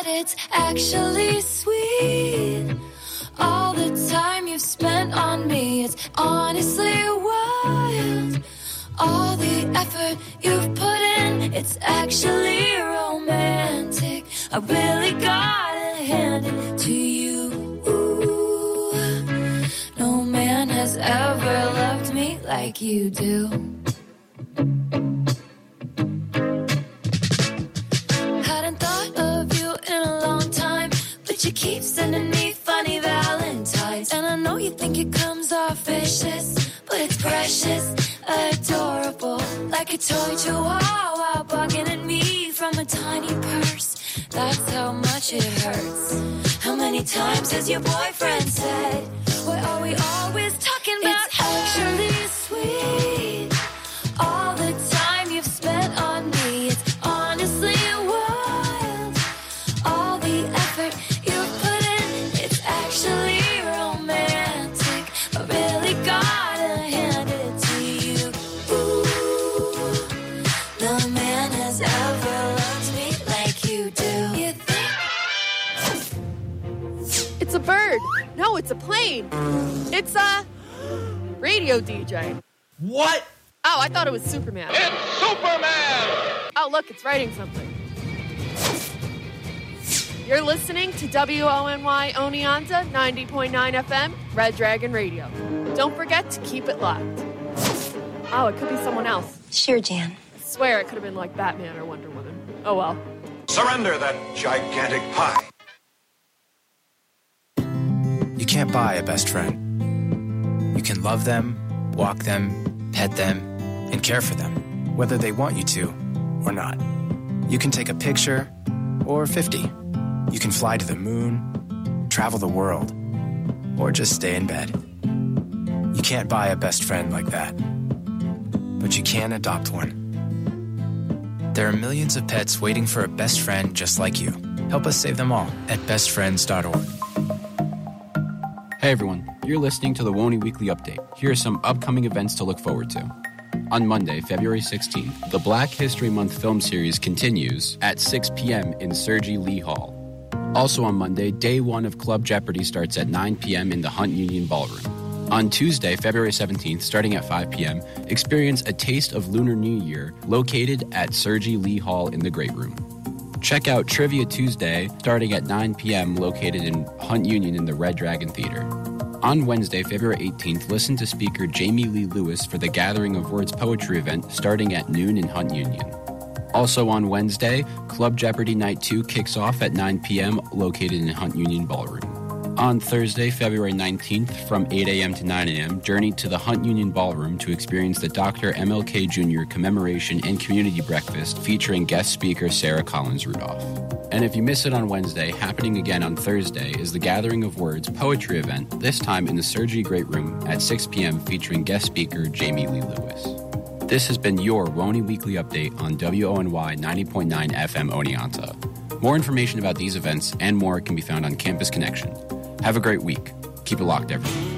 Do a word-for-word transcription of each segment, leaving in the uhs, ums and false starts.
it's actually sweet. All the time you've spent on me, it's honestly wild. All the effort you've put in, it's actually romantic. I really gotta hand it to you. Ooh, no man has ever loved me like you do. Hadn't thought of you in a long time, but you keep sending me funny valentines. And I know you think it comes off vicious, but it's precious, adorable, like a toy chihuahua bugging at me from a tiny purse. That's how much it hurts. How many times has your boyfriend said, why are we always talking about? It's actually sweet. All the time you've spent on me, it's honestly wild. All the effort you've put in, it's actually romantic. I really gotta hand it to you. Ooh, no man has ever loved me like you do. You think? It's a bird. No, it's a plane. It's a radio D J. What? Oh, I thought it was Superman. It's Superman! Oh, look, it's writing something. You're listening to W O N Y Oneonta ninety point nine F M, Red Dragon Radio. Don't forget to keep it locked. Oh, it could be someone else. Sure, Jan. I swear it could have been like Batman or Wonder Woman. Oh, well. Surrender that gigantic pie. You can't buy a best friend. You can love them, walk them, pet them, and care for them, whether they want you to or not. You can take a picture or fifty. You can fly to the moon, travel the world, or just stay in bed. You can't buy a best friend like that, but you can adopt one. There are millions of pets waiting for a best friend just like you. Help us save them all at best friends dot org. Hey everyone, you're listening to the W O N Y Weekly Update. Here are some upcoming events to look forward to. On Monday, February sixteenth, the Black History Month film series continues at six p.m. in Sergi Lee Hall. Also on Monday, day one of Club Jeopardy starts at nine p.m. in the Hunt Union Ballroom. On Tuesday, February seventeenth, starting at five p.m., experience a taste of Lunar New Year located at Sergi Lee Hall in the Great Room. Check out Trivia Tuesday, starting at nine p.m., located in Hunt Union in the Red Dragon Theater. On Wednesday, February eighteenth, listen to speaker Jamie Lee Lewis for the Gathering of Words poetry event starting at noon in Hunt Union. Also on Wednesday, Club Jeopardy Night two kicks off at nine p.m., located in Hunt Union Ballroom. On Thursday, February nineteenth, from eight a.m. to nine a.m., journey to the Hunt Union Ballroom to experience the Doctor M L K Junior Commemoration and Community Breakfast featuring guest speaker Sarah Collins Rudolph. And if you miss it on Wednesday, happening again on Thursday is the Gathering of Words poetry event, this time in the Sergi Great Room at six p.m. featuring guest speaker Jamie Lee Lewis. This has been your W O N Y Weekly Update on W O N Y ninety point nine F M Oneonta. More information about these events and more can be found on Campus Connection. Have a great week. Keep it locked, everyone.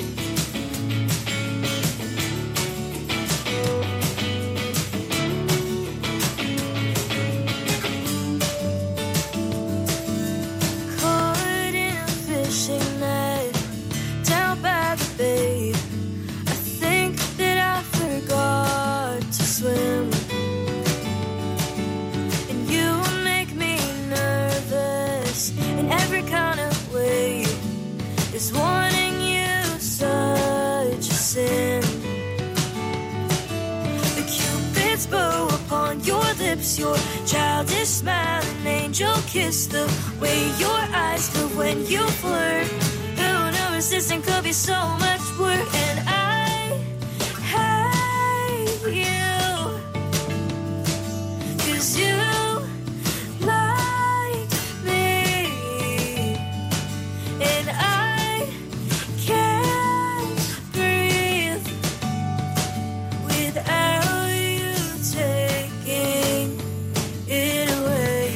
Your childish smile, an angel kiss, the way your eyes move when you flirt. Who knew resisting could be so much work? And I hate you, 'cause you like me, and I can't breathe without you taking it away.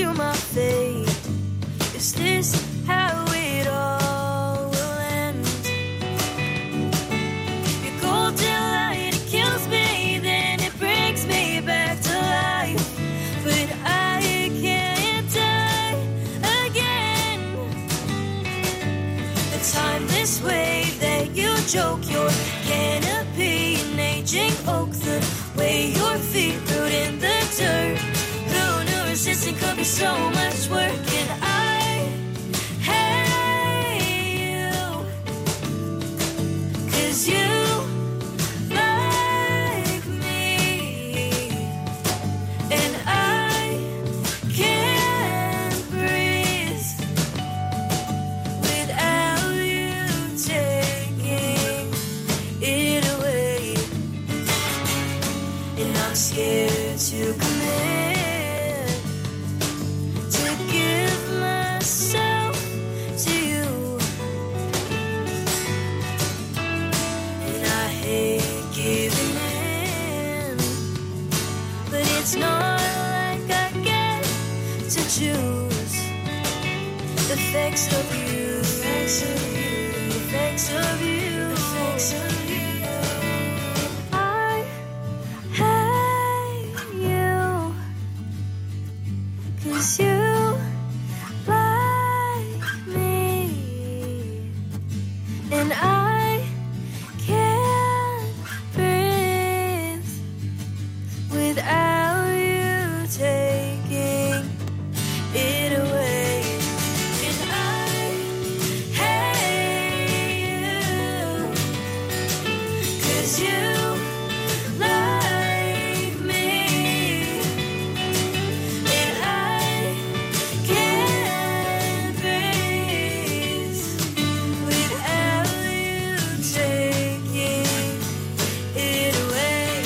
you my fate? Is this how it all will end? Your golden light, it kills me, then it brings me back to life. But I can't die again. The timeless way that you joke your canopy, an aging oak, the way your feet root in the dirt. Who knew resisting could be so much work? And I hate you, 'cause you like me, and I can't breathe without you taking it away. And I'm scared to commit, to give myself to you. And I hate giving in, but it's not like I get to choose the effects of you, the effects of you, the effects of you, the effects of you. I hate you, 'cause you like me, and I can't breathe without you taking it away. And I hate you, 'cause you like me, and I can't breathe without you taking it away.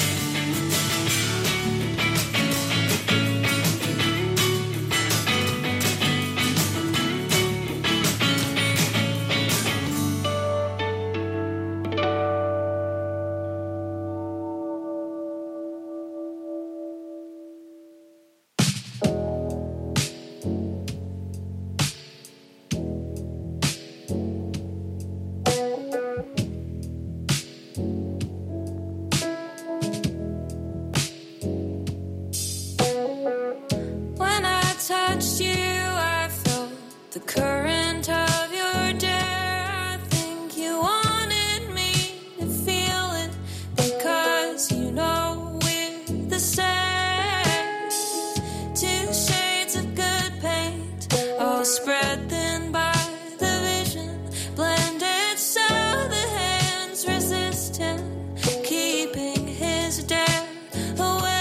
When I touched you, I felt the current of your dare. I think you wanted me to feel it, because you know we're the same. Two shades of good paint, all spread thin by the vision, blended so the hands resist him, keeping his dare away.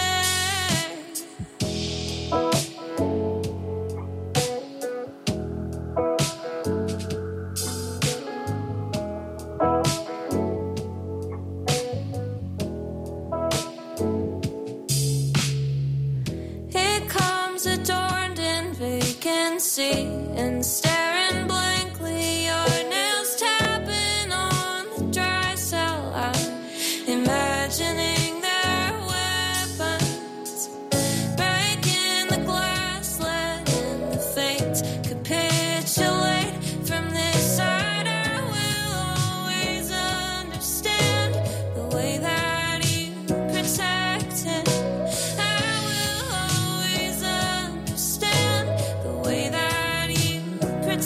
It comes adorned in vacancy and staring blankly, your nails tapping on the dry cell. I'm imagining their weapons, breaking the glass, letting the fates capitulate. From this side, I will always understand the way that you protect him. I will always understand the way that you protect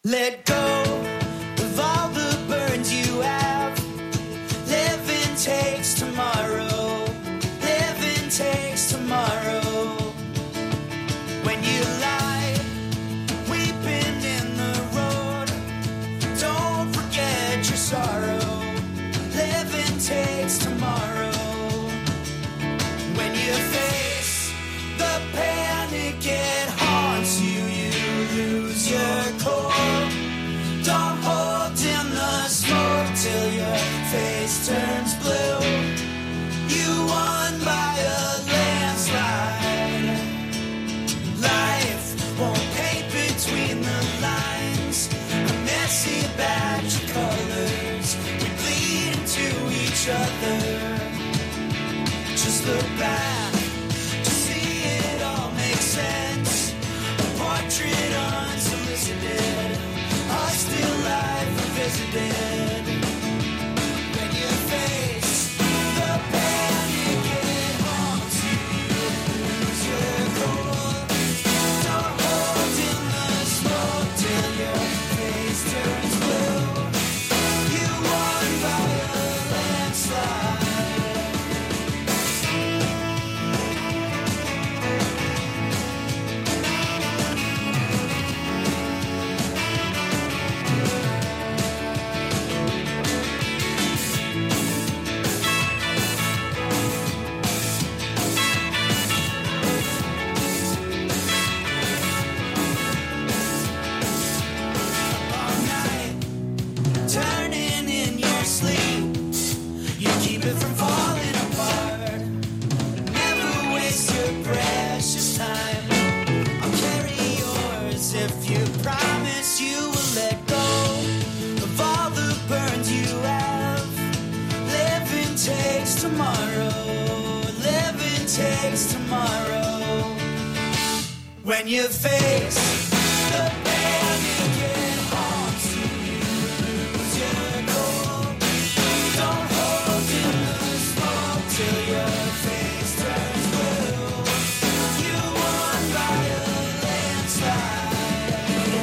Let go of all the burns you have. Living takes tomorrow. Living takes tomorrow. When you lie, weeping in the road, don't forget your sorrow. Living takes tomorrow. When you face the panic, it haunts you, you lose your core. Don't hold in the smoke till your face turns blue. You won by a landslide. Life won't paint between the lines. A messy batch of colors. We bleed into each other. Just look back to see it all make sense. A portrait unsolicited. A still life revisited. When you face the panic, it haunts you. You lose your cool. Don't hold in the smoke till your face turns blue. You won by a landslide. Turning in your sleep, you keep it from falling apart. Never waste your precious time. I'll carry yours if you promise you will let go of all the burns you have. Living takes tomorrow. Living takes tomorrow. When you face the panic, it haunts you. Till your face turns blue. You won by a landslide.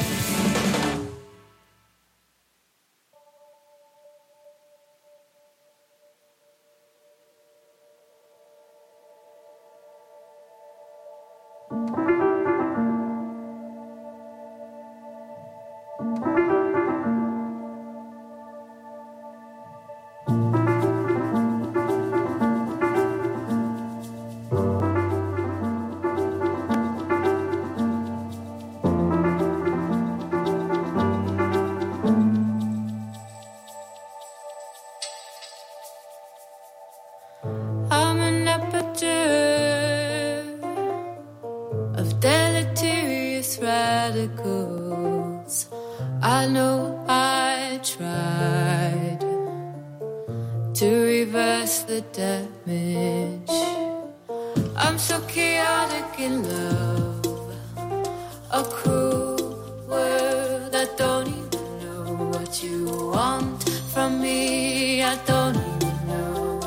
I'm an epidemic of deleterious radicals. I know I tried to reverse the damage. I'm so chaotic in love, a cruel world. I don't even know what you want from me. I don't even know.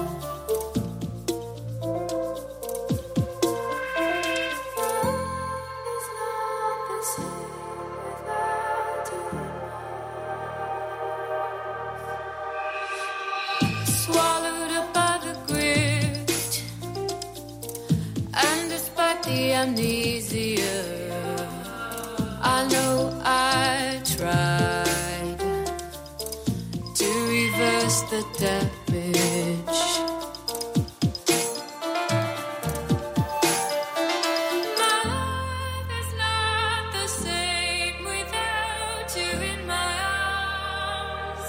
Swallowed up by the grit, and despite the amnesia, I know I tried to reverse the damage. My life is not the same without you in my arms.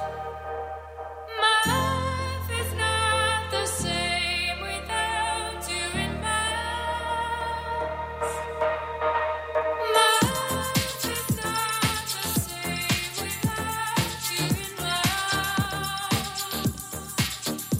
My life is not the same without you in my arms. My life is not the same without you in my arms.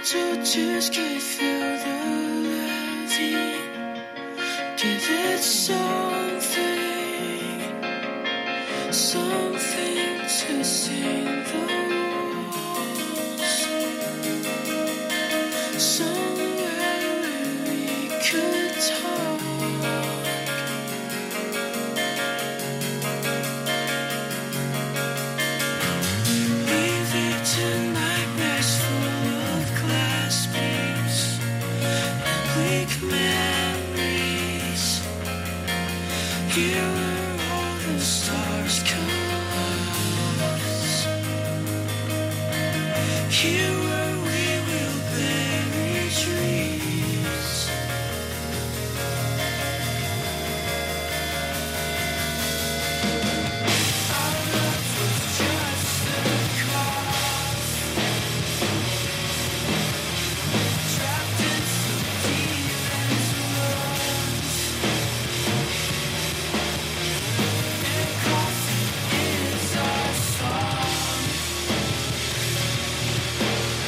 Little tears can fill the levee. Give it something, something to sing the walls. Somewhere where we could talk. Leave it to nightmares full of glass beams and bleak memories. Here where all the stars collapse. Here where we will bury trees. Our love was just a cough, trapped in some deep end's lungs. And coffee is our song.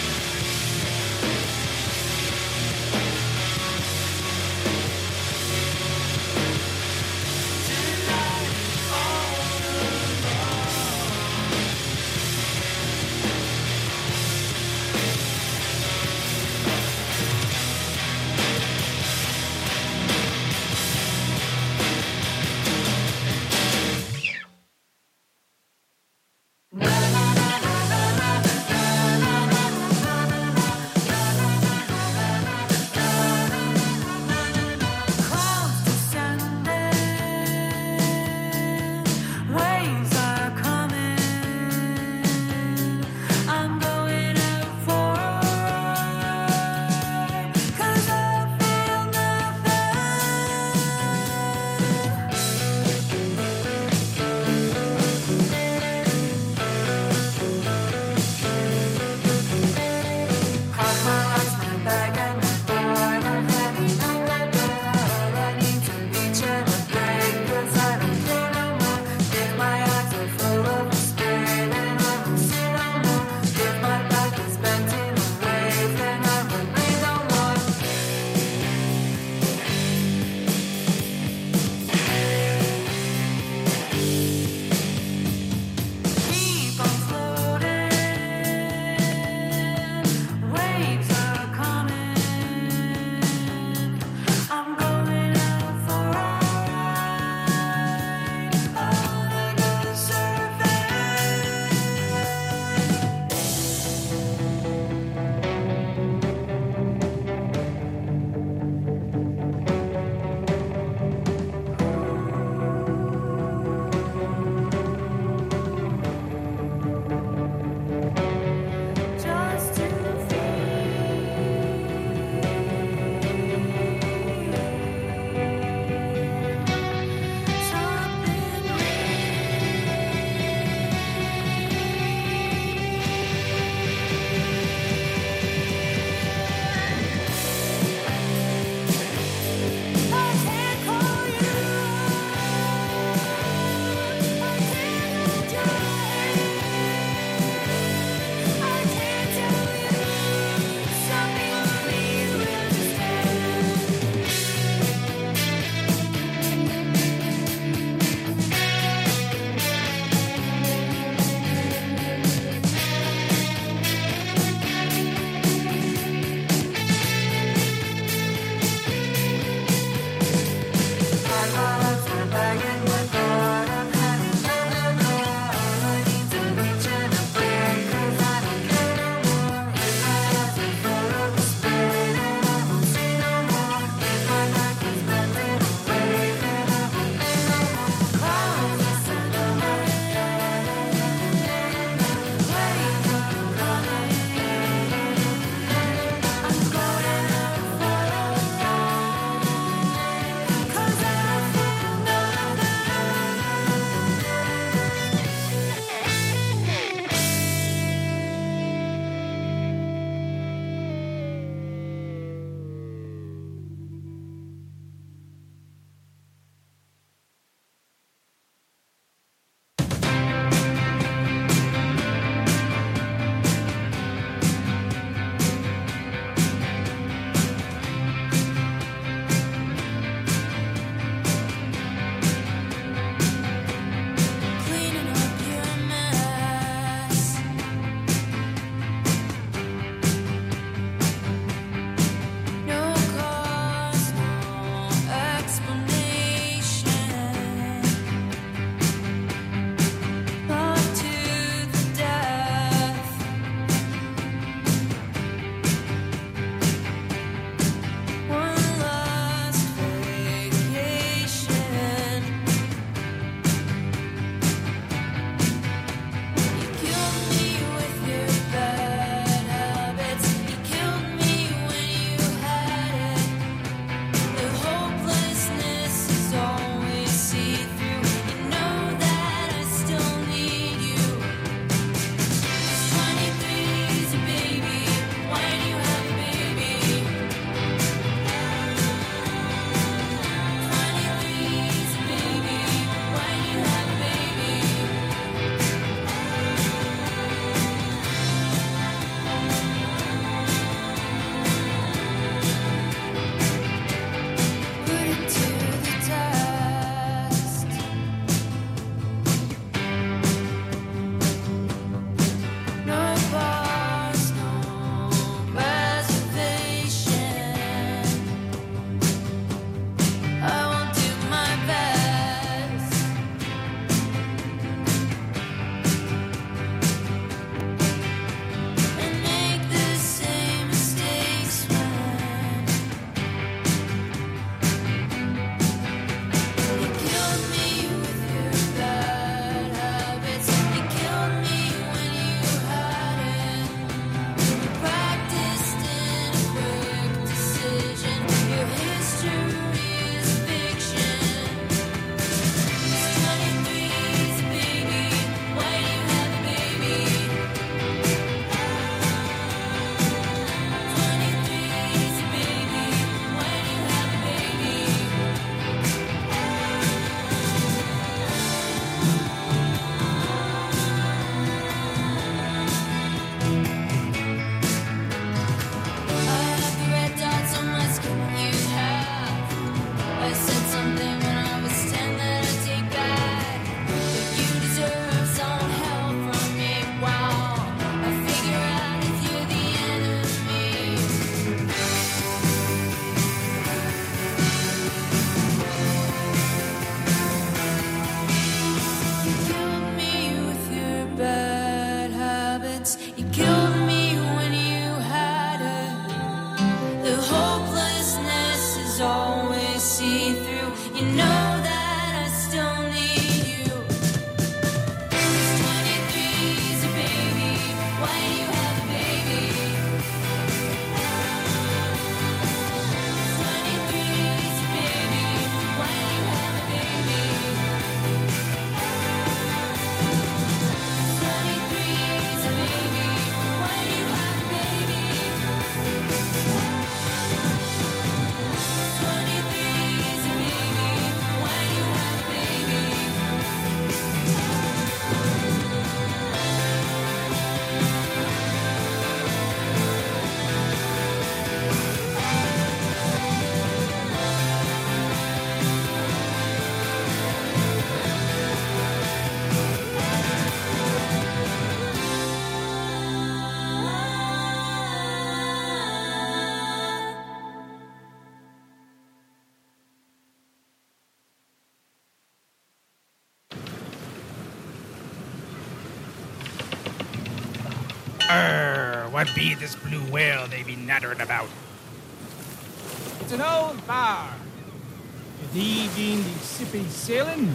Arr, what be this blue whale they be nattering about? It's an old bar. Thee being the sippy sailing?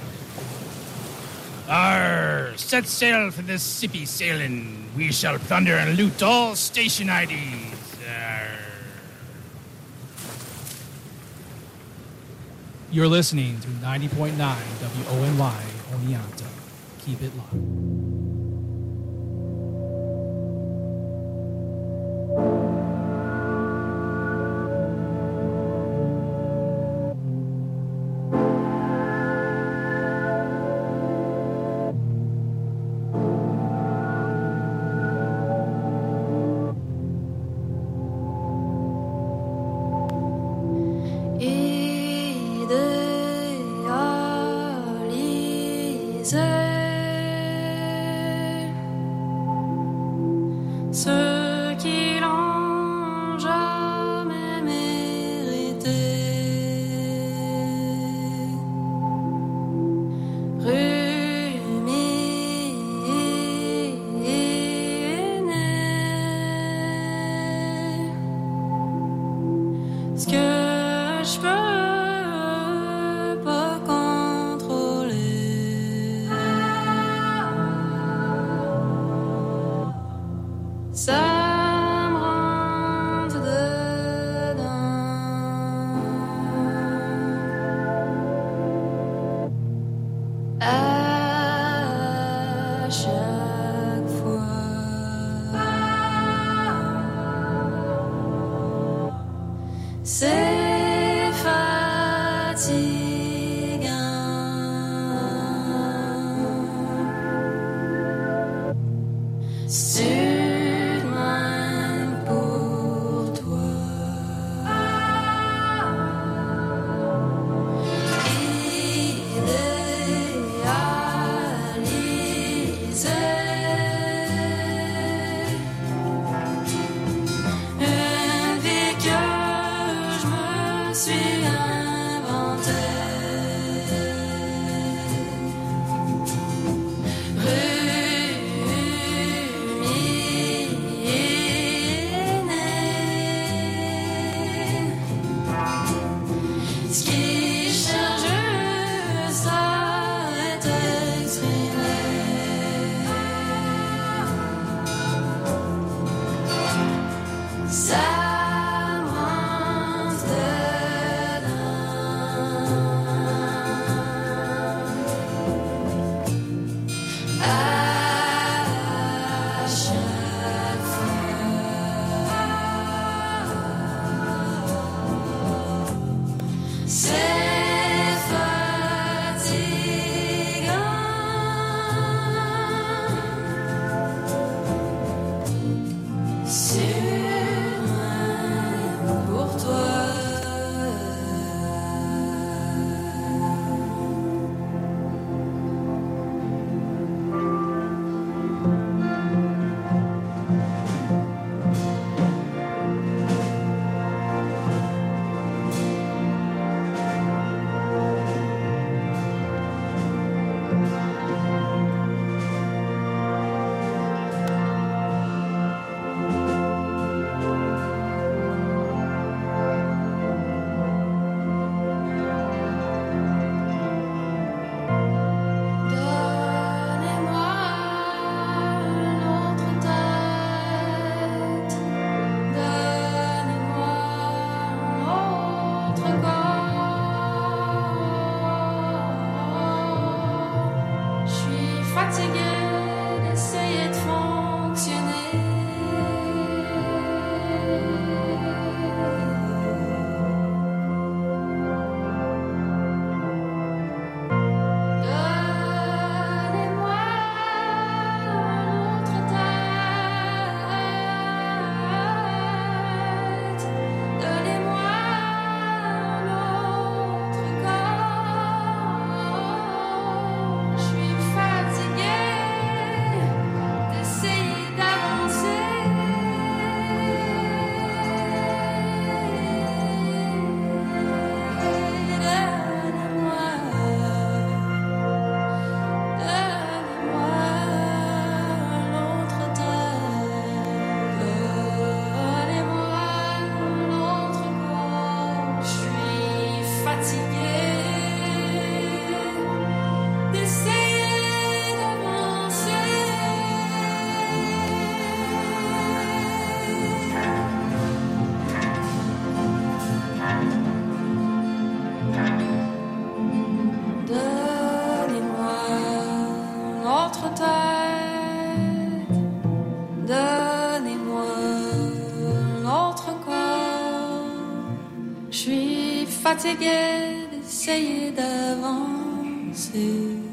Arr, set sail for this sippy sailing. We shall plunder and loot all station I Ds. Arr. You're listening to ninety point nine W O N Y Oneonta. Keep it locked. Ceux qui l'ont jamais mérité. Ruiner ce que je peux pas contrôler. Ça me rentre dedans. À chaque fois. C'est fatigant. C'est pour toi. Idéalisé. Une vie que je me suis inventée. Ce qui cherche juste à être exprimé. Ça me rentre dedans. À chaque fois. C'est fatigant. Sûrement pour toi. fatigué d'essayer d'avancer.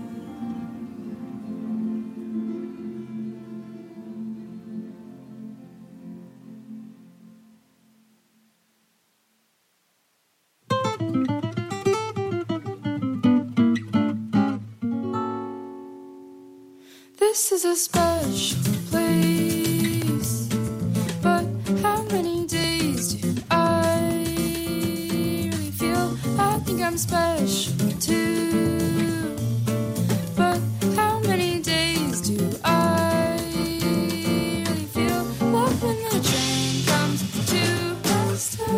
This is a special place, but how many days do I really feel? I think I'm special too, but how many days do I really feel? But when the train comes to a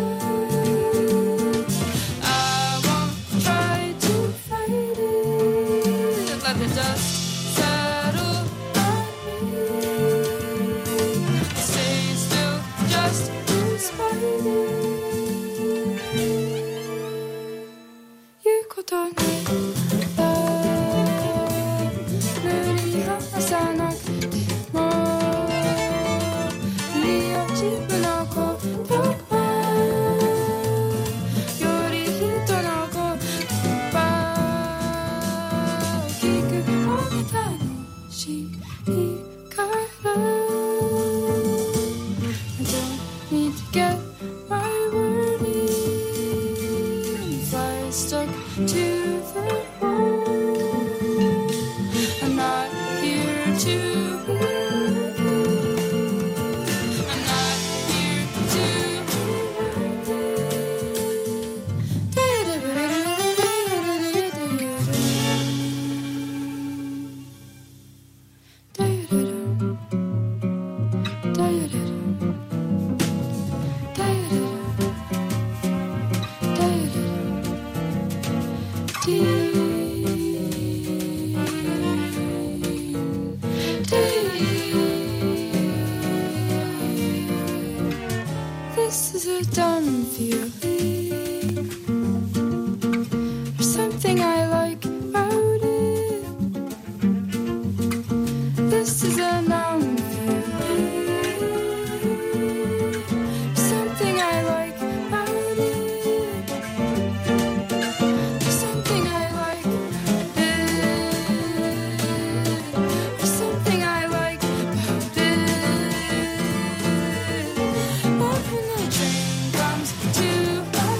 stop, I won't try to fight it. Let the dust settle on me. Stay still, just despite it. 言うことには無理話さなくてもいいよ自分のことはより人の言葉を聞く方が楽しいから I don't need to get my word in if I stuck to the wall. I'm not here to be I'm not here to This is a dumb feeling. There's something I like about it. This is a numb feeling. There's something I like about it. There's something I like about it. There's something I like about it. But when the train comes to a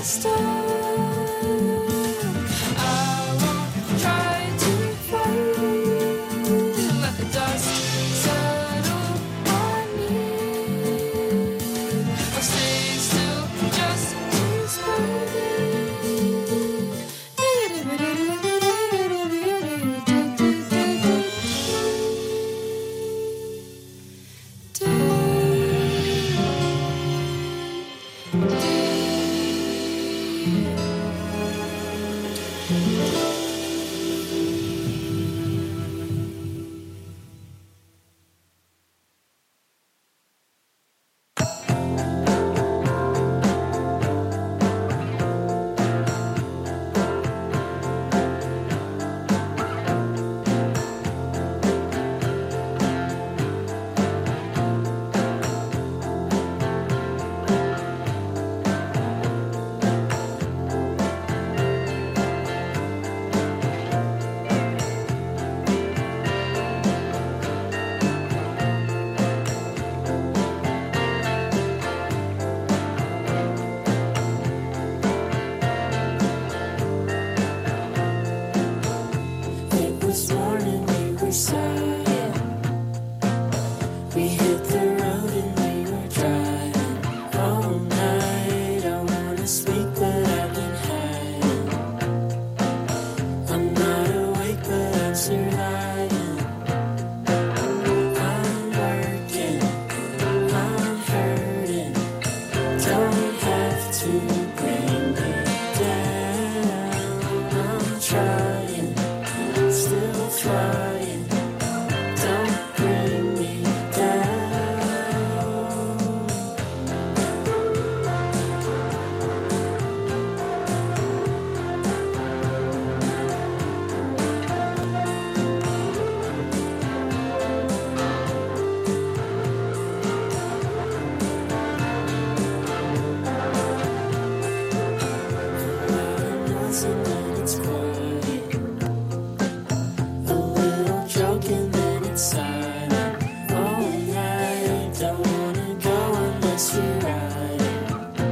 miss you riding.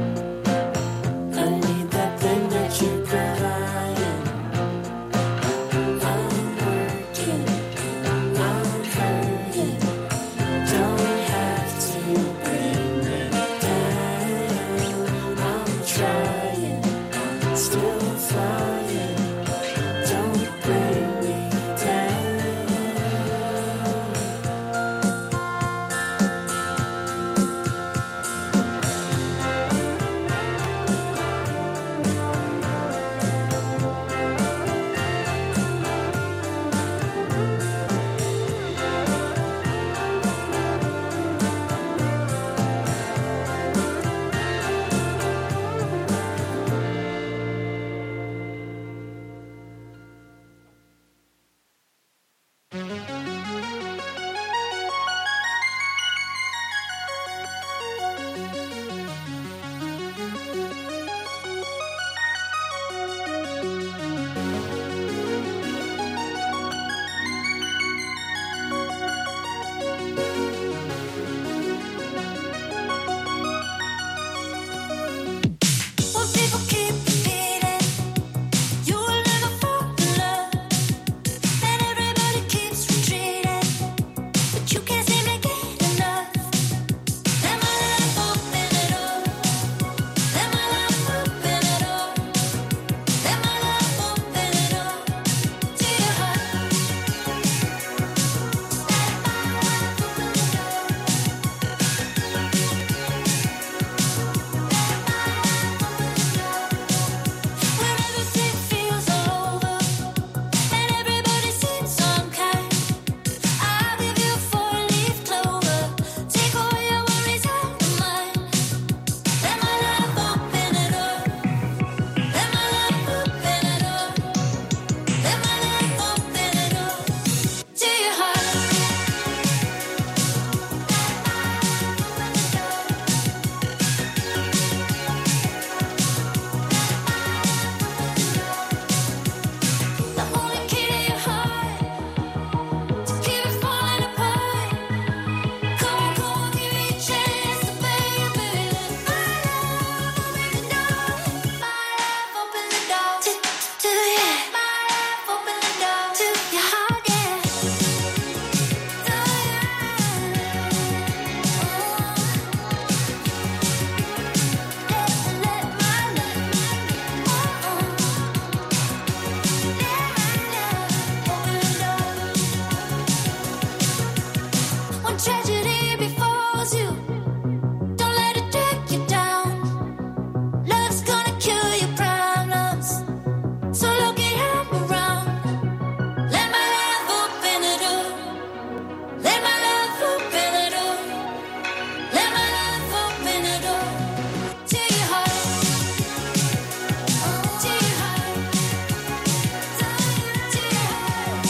I need that thing that you're providing. I'm working, I'm hurting. Don't have to bring me down. I'm trying, still flying. Don't bring me down. When people keep repeating, you will never fall in love. And everybody keeps retreating, but you can't seem to get enough. Let my life open it up. Let my life open it up. Let my life open it up to your heart. Let my life open it When everything feels over and everybody seems unkind, I'll give you a four-leaf clover. Take all your worries out of mine. Let my life open it up. Let my life open it up. Let my life open it up to your heart. The only key to your heart to keep it falling apart. Come on, come on, give me a chance to baby. Let my life open the door. My life open the door to to yeah. My life open the door to your heart, yeah. To Let let my love, oh, oh. When tragedy befalls you, don't let it drag you down. Love's gonna cure your problems, so look it around. Let my life open it up. Let my life open it up. Let my life open it up to your heart. To your heart. To your heart. To your heart.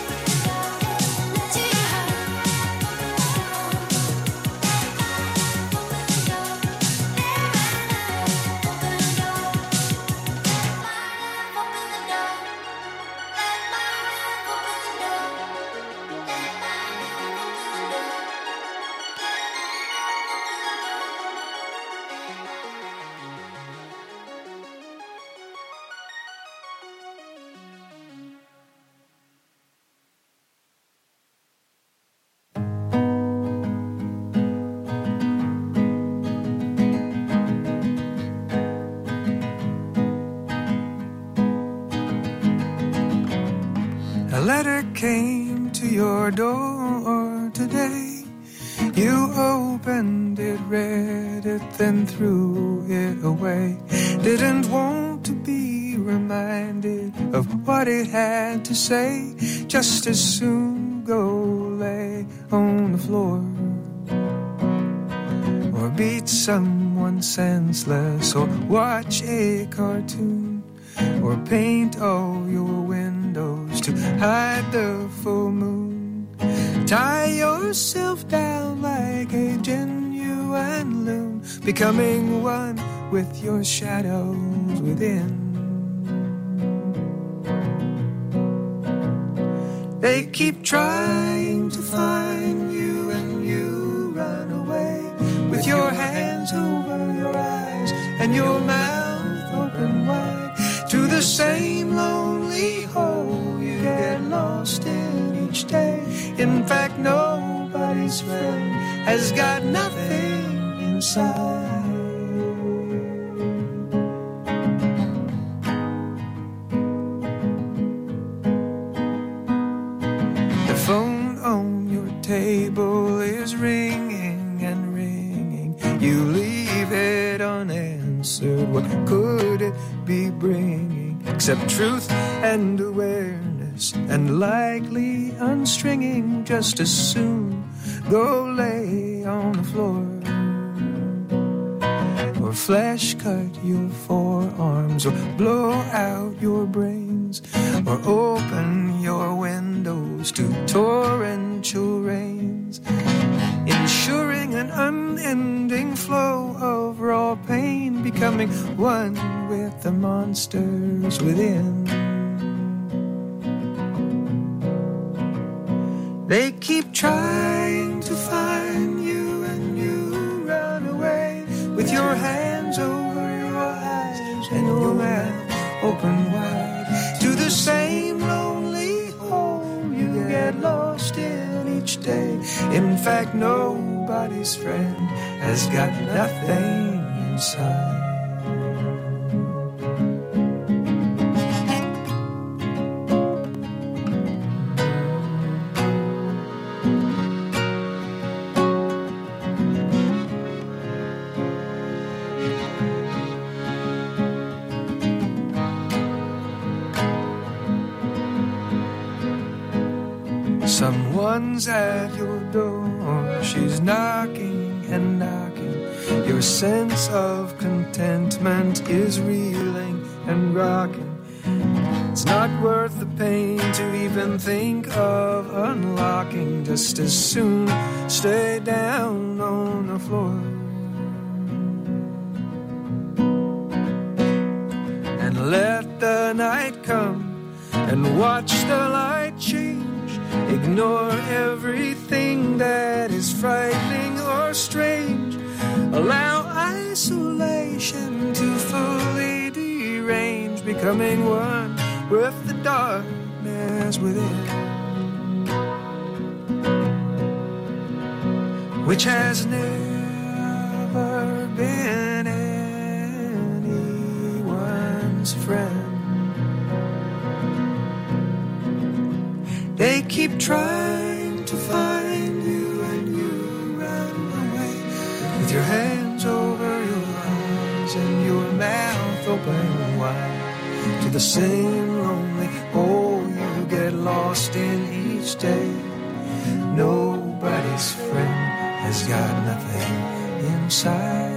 A letter came to your door today. You opened it, read it, then threw it away. Didn't want to be reminded of what it had to say. Just as soon go lay on the floor, or beat someone senseless, or watch a cartoon, or paint all your windows to hide the full moon. Tie yourself down like a genuine loon, becoming one with your shadows within. They keep trying to find you, and you run away with your hands and your mouth open wide to the same lonely hole you get lost in each day. In fact, nobody's friend has got nothing inside. The phone on your table is ringing and ringing. You leave it unanswered. What could it be bringing except truth and awareness, and likely unstringing? Just as soon go lay on the floor, or flesh cut your forearms, or blow out your brains, or open your windows to torrential rains, ensuring an unending flow of raw pain, becoming one with the monsters within. They keep trying to find you, and you run away with your hands over your eyes and your mouth open wide to the same lonely hole you get lost in each day. In fact, nobody's friend has got nothing inside. Someone's at your door, she's knocking and knocking. Your sense of contentment is reeling and rocking. It's not worth the pain to even think of unlocking. Just as soon stay down on the floor and let the night come and watch the light change. Ignore everything that is frightening or strange. Allow isolation to fully derange, becoming one with the darkness within, which has never been anyone's friend. They keep trying to find you, and you run away with your hands over your eyes and your mouth open wide to the same lonely hole you get lost in each day. Nobody's friend has got nothing inside.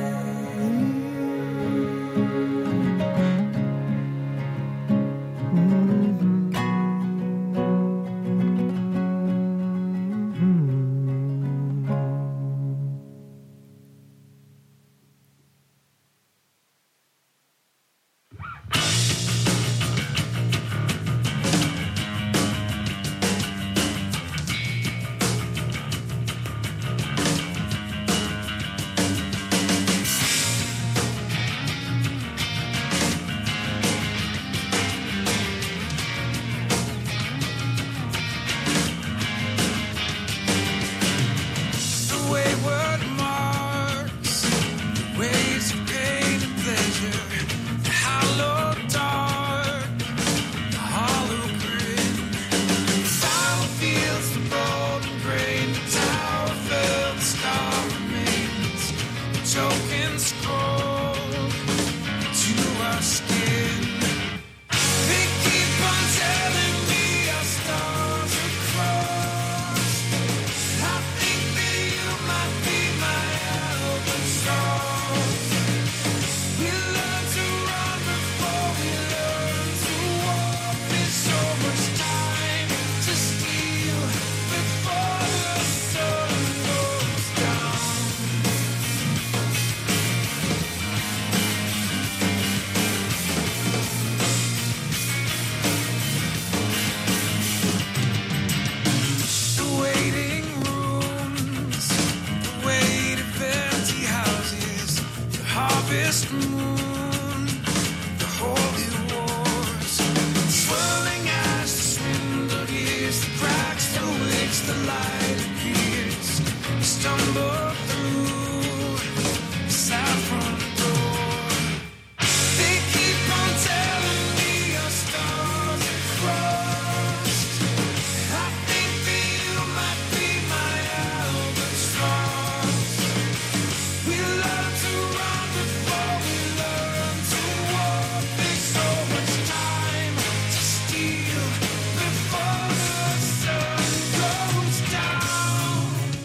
harvest moon, the holy wars, swirling as the swindle hears the cracks through which the light appears. We stumble through the saffron door. They keep on telling me your stars are crossed. I think that you might be my albatross. We learn to run before we learn to walk. There's so much time to steal before the sun goes down.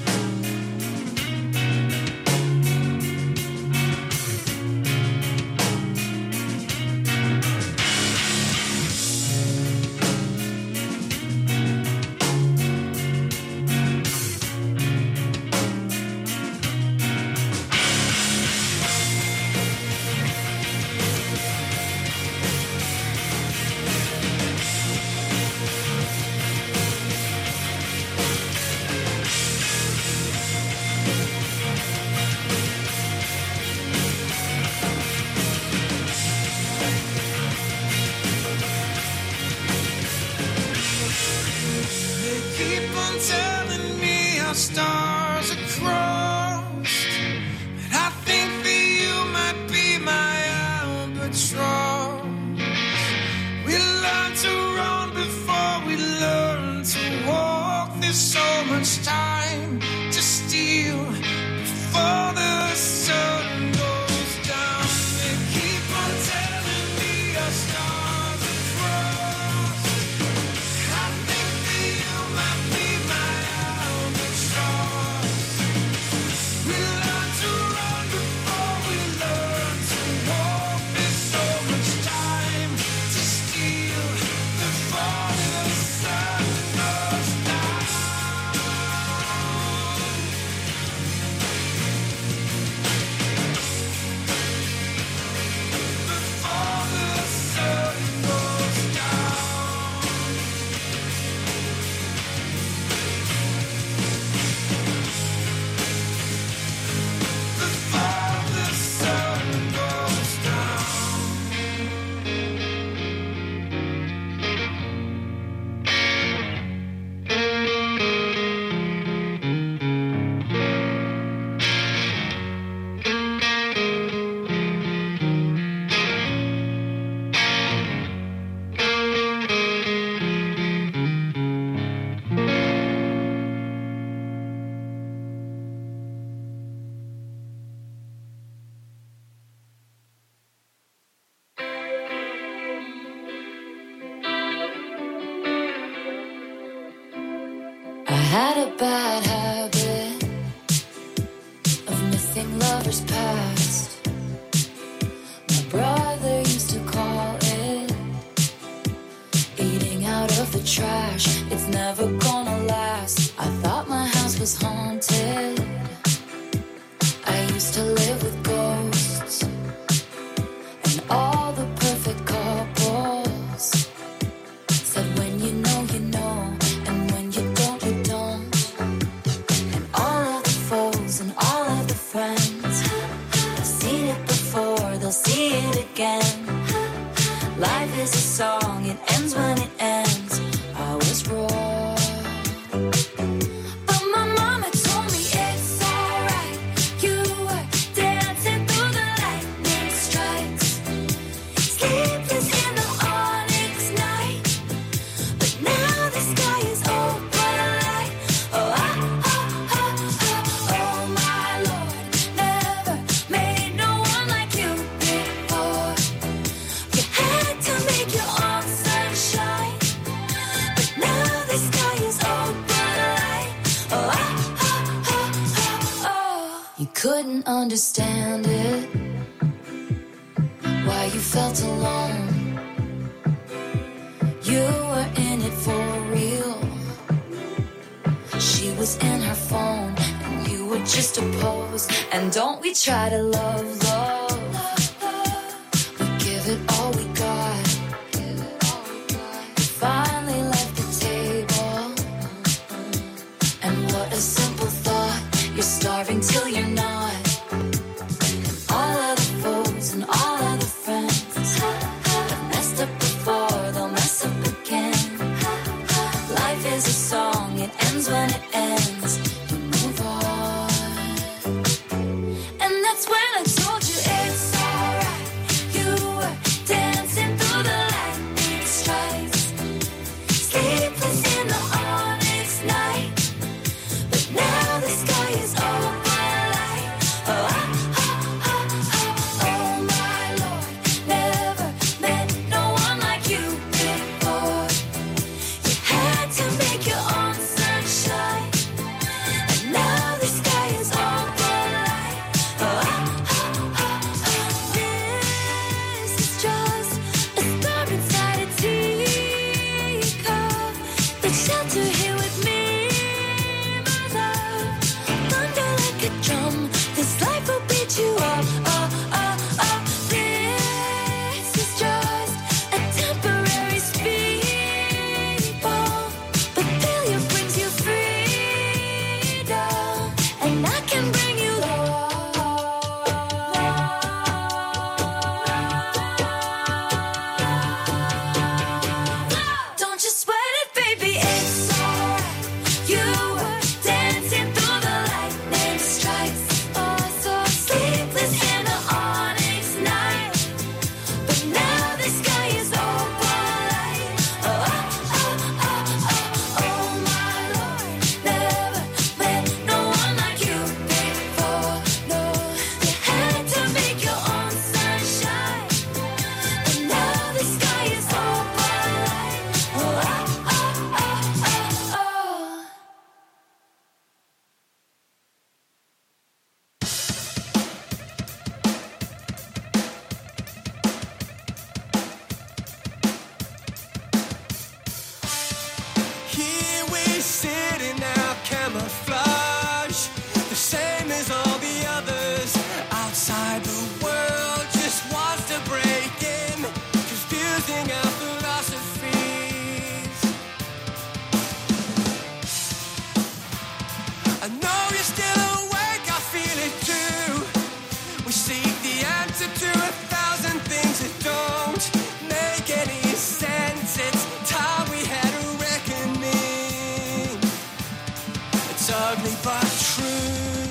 They keep on telling me our stars are crossed, and I think that you might be my albatross. We learn to run before we learn to walk. There's so much time to steal before the sun goes down. They keep on telling me our stars are crossed. I think that you might be my albatross. We learn to run before we learn to walk. There's so much time to steal before the sun goes down. Before the sun goes down. Before the sun goes down. I had a bad habit of missing lovers past. My brother used to call it eating out of the trash. It's never gonna last. I thought my house was haunted. I used to live with ghosts and all the perfect couples said when you know you know, and when you don't you don't. And all of the foes and all of the friends have seen it before, they'll see it again. Life is a song, it ends when it ends. I was wrong, but my mama told me it's alright. You were dancing through the lightning strikes, sleepless in the onyx night. But now the sky is open light. Oh, ah, ah, ah, ah, oh my Lord, never made no one like you before. You had to make your own sunshine, but now the sky is open light. Oh, ah, ah, ah, ah, oh. You couldn't understand it, why you felt alone. You were in it for real. She was in her phone, and you were just a pose. And don't we try to love, love? We give it all we got. We finally left the table, and what a simple thought. You're starving till you're not. And all of the folks That's when I told you it's alright. You were dancing through the lightning strikes, sleepless in the onyx night. But now the sky is overlight. Oh, oh, oh, oh, oh, my Lord, never met no one like you before. You had to make your own sunshine, and now the sky is overlight. Oh, oh, oh, oh, this is just a star inside a teacup. The shelter here with me, my love. Thunder like a drum, this life will beat you up. Oh, oh, oh, this is just a temporary speed bump, but failure brings you freedom, and I can bring you love. Don't you sweat it, baby, it's alright. You were dancing through the lightning strikes, oh, so sleepless in the onyx night. But now the sky is overlight. Oh, oh, oh, oh, oh, oh, my Lord, never met no one like you before. No, you had to make your own sunshine, and now the sky is overlight. Oh, oh, oh, oh, oh, oh. Here we sit in our camouflage, the same as all the others. Outside the world just wants to break in, confusing our philosophies. I know you're still awake, I feel it too. We seek the answer to a thousand things that don't make any sense. It's time we had a reckoning. It's ugly but true.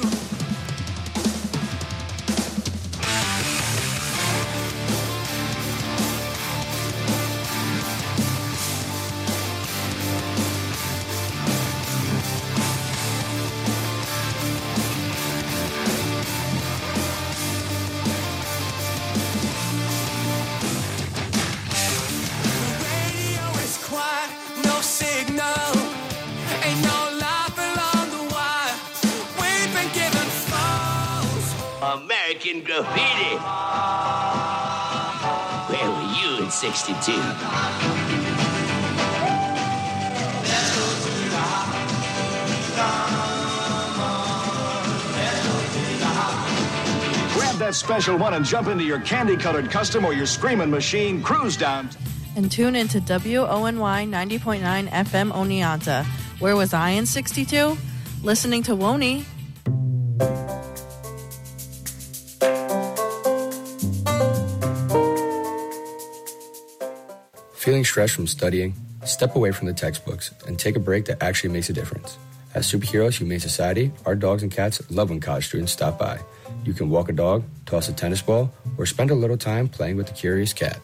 The radio is quiet, no signal, ain't no life along the wire. We've been given false. American Graffiti. Where were you in sixty-two? Grab that special one and jump into your candy-colored custom or your screaming machine. Cruise down. And tune into W O N Y ninety point nine F M Oneonta. Where was I in sixty-two? Listening to Woney. Feeling stressed from studying? Step away from the textbooks and take a break that actually makes a difference. As Superheroes Humane Society, our dogs and cats love when college students stop by. You can walk a dog, toss a tennis ball, or spend a little time playing with the curious cat.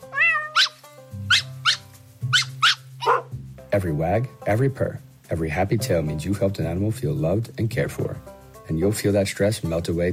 Every wag, every purr, every happy tail means you've helped an animal feel loved and cared for. And you'll feel that stress melt away